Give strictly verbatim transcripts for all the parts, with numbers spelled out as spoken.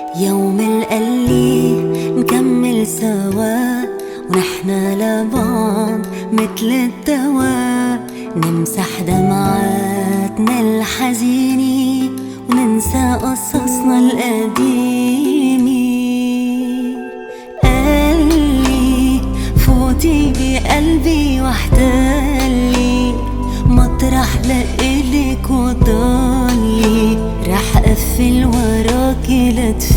يوم القلي نكمل سوا ونحنا لبعض متل الدواء، نمسح دمعاتنا الحزينة وننسى قصصنا القديمة. قالي فوتي بقلبي واحتلي مطرح لإلك وضلي، رح أقفل وراكي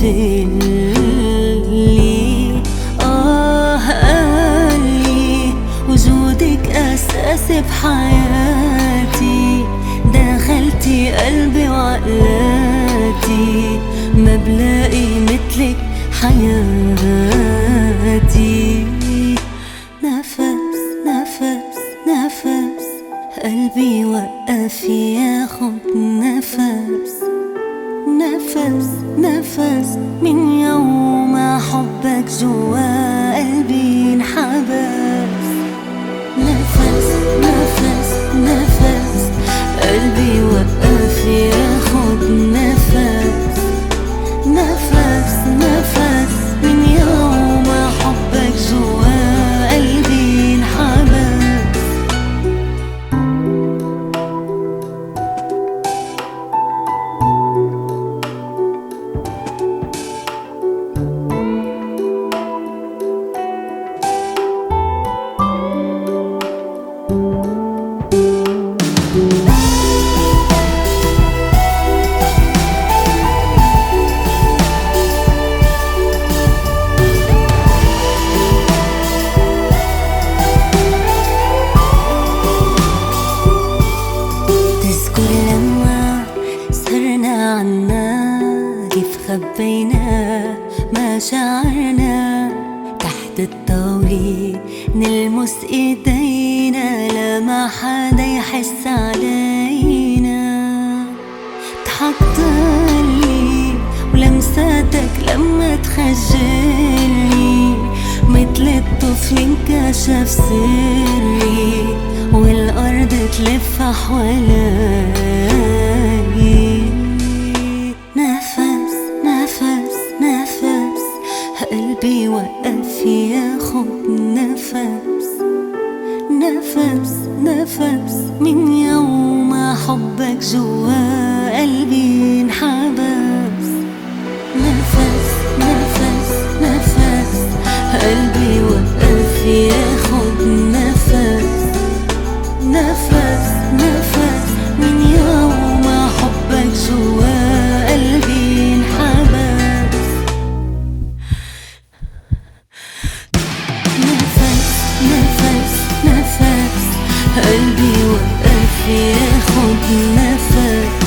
لتفلي. آه قالي وجودك أساسي بحياتي، دخلتي قلبي وعقلاتي، ما بلاقي متلك حياتي. نفس نفس نفس قلبي وقف ياخد نفس نفس نفس، من يوم حبك جوا قلبي انحبس. نفس نفس نفس قلبي وقف ياخد نفس نفس نفس، من يوم حبك جوا قلبي انحبس. كيف خبينا مشاعرنا تحت الطاولة، نلمس ايدينا لما حدا يحس علينا. ضحكتلي ولمساتك لما تخجلني، متل الطفل انكشف سري والأرض تلف حوالي. نفس نفس نفس قلبي وقف ياخد نفس نفس نفس، من يوم حبك جوا قلبي انحبس. نفس نفس نفس قلبي وقف ياخد نفس نفس نفس، من يوم حبك جوا قلبي انحبس. نفس نفس نفس قلبي وقف ياخد نفس